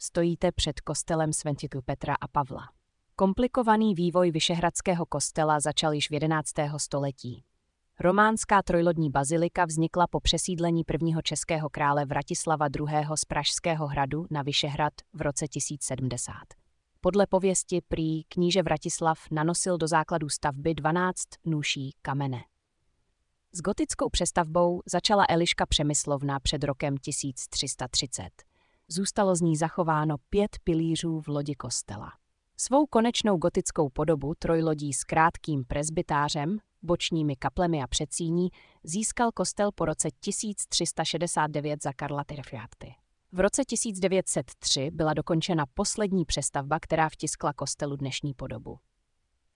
Stojíte před kostelem svätých Petra a Pavla. Komplikovaný vývoj Vyšehradského kostela začal již v 11. století. Románská trojlodní bazilika vznikla po přesídlení prvního českého krále Vratislava II. Z Pražského hradu na Vyšehrad v roce 1070. Podle pověsti prý kníže Vratislav nanosil do základů stavby 12 nůší kamene. S gotickou přestavbou začala Eliška Přemyslovna před rokem 1330. Zůstalo z ní zachováno 5 pilířů v lodi kostela. Svou konečnou gotickou podobu trojlodí s krátkým presbytářem, bočními kaplemi a předsíní získal kostel po roce 1369 za Karla Tyrfiáty. V roce 1903 byla dokončena poslední přestavba, která vtiskla kostelu dnešní podobu.